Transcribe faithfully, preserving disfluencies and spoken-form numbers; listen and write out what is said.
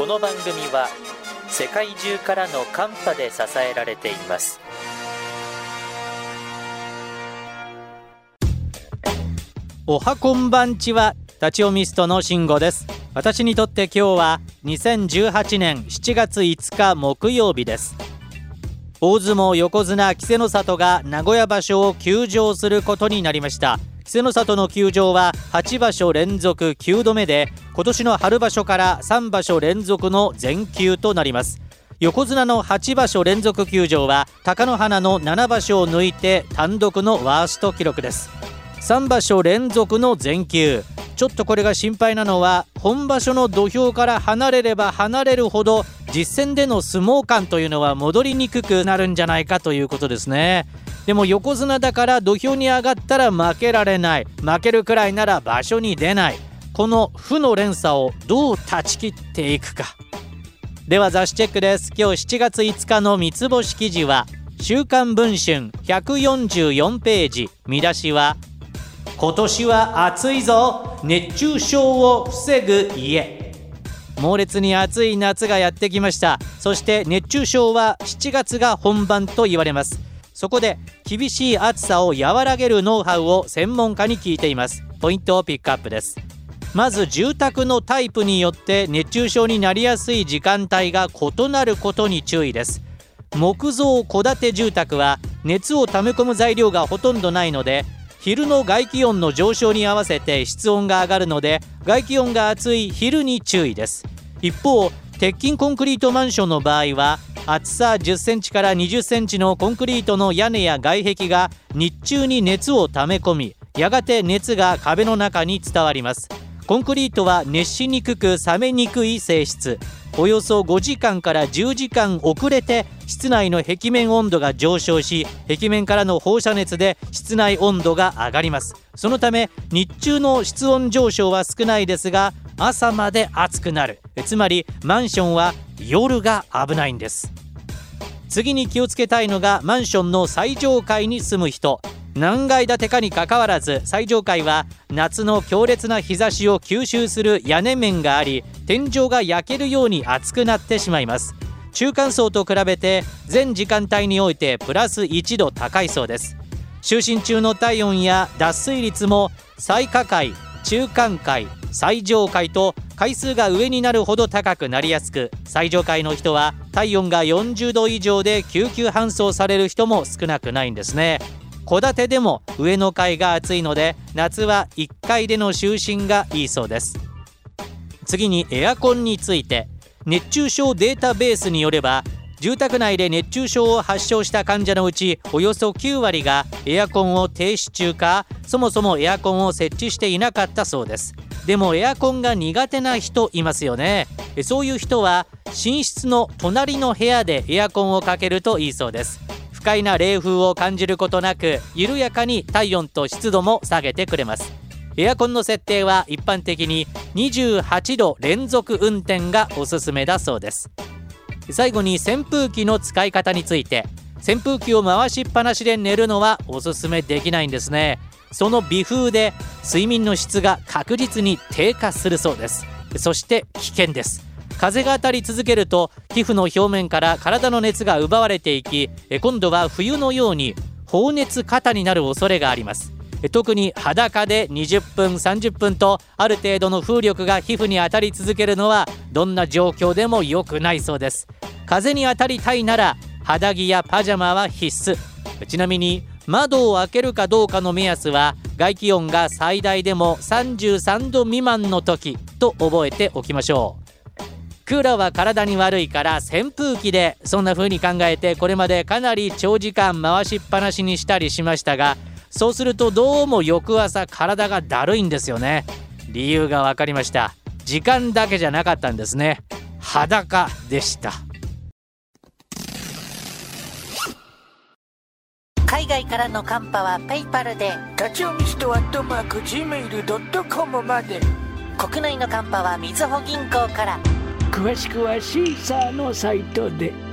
この番組は世界中からのカンパで支えられています。 おはこんばんちは、立ち読みストの慎吾です。私にとって今日はにせんじゅうはちねんしちがついつか木曜日です。大相撲横綱稀勢の里が名古屋場所を休場することになりました。稀勢の里の休場ははちばしょ連続きゅうどめで、今年の春場所からさんばしょ連続の全休となります。横綱のはちばしょ連続休場は貴乃花のななばしょを抜いて単独のワースト記録です。さんばしょ連続の全休、ちょっとこれが心配なのは、本場所の土俵から離れれば離れるほど実戦での相撲感というのは戻りにくくなるんじゃないかということですね。でも横綱だから土俵に上がったら負けられない、負けるくらいなら場所に出ない、この負の連鎖をどう断ち切っていくか。では雑誌チェックです。今日しちがついつかの三つ星記事は週刊文春ひゃくよんじゅうよんページ、見出しは今年は暑いぞ、熱中症を防ぐ家。猛烈に暑い夏がやってきました。そして熱中症はしちがつが本番と言われます。そこで厳しい暑さを和らげるノウハウを専門家に聞いています。ポイントをピックアップです。まず住宅のタイプによって熱中症になりやすい時間帯が異なることに注意です。木造戸建て住宅は熱を溜め込む材料がほとんどないので、昼の外気温の上昇に合わせて室温が上がるので、外気温が暑い昼に注意です。一方、鉄筋コンクリートマンションの場合は厚さじゅっセンチからにじゅっセンチのコンクリートの屋根や外壁が日中に熱を溜め込み、やがて熱が壁の中に伝わります。コンクリートは熱しにくく冷めにくい性質、およそごじかんからじゅうじかん遅れて室内の壁面温度が上昇し、壁面からの放射熱で室内温度が上がります。そのため日中の室温上昇は少ないですが、朝まで暑くなる、つまりマンションは夜が危ないんです。次に気をつけたいのがマンションの最上階に住む人。何階建てかにかかわらず、最上階は夏の強烈な日差しを吸収する屋根面があり、天井が焼けるように熱くなってしまいます。中間層と比べて全時間帯においてプラスいちど高いそうです。就寝中の体温や脱水率も最下階、中間階、最上階と階数が上になるほど高くなりやすく、最上階の人は体温がよんじゅうど以上で救急搬送される人も少なくないんですね。戸建てでも上の階が暑いので、夏はいっかいでの就寝がいいそうです。次にエアコンについて、熱中症データベースによれば、住宅内で熱中症を発症した患者のうちおよそきゅうわりがエアコンを停止中か、そもそもエアコンを設置していなかったそうです。でもエアコンが苦手な人いますよね。そういう人は寝室の隣の部屋でエアコンをかけるといいそうです。不快な冷風を感じることなく、緩やかに体温と湿度も下げてくれます。エアコンの設定は一般的ににじゅうはちど連続運転がおすすめだそうです。最後に扇風機の使い方について、扇風機を回しっぱなしで寝るのはおすすめできないんですね。その微風で睡眠の質が確実に低下するそうです。そして危険です。風が当たり続けると皮膚の表面から体の熱が奪われていき、今度は冬のように放熱過多になる恐れがあります。特に裸でにじゅっぷんさんじゅっぷんとある程度の風力が皮膚に当たり続けるのはどんな状況でも良くないそうです。風に当たりたいなら肌着やパジャマは必須。ちなみに窓を開けるかどうかの目安は外気温が最大でもさんじゅうさんど未満の時と覚えておきましょう。クーラーは体に悪いから扇風機で、そんな風に考えてこれまでかなり長時間回しっぱなしにしたりしましたが、そうするとどうも翌朝体がだるいんですよね。理由が分かりました。時間だけじゃなかったんですね。裸でした。 海外からのカンパはペイパルで、 立ち読みストアットマーク ジーメールドットコム まで。 国内のカンパはみずほ銀行から。 詳しくはシーサーのサイトで。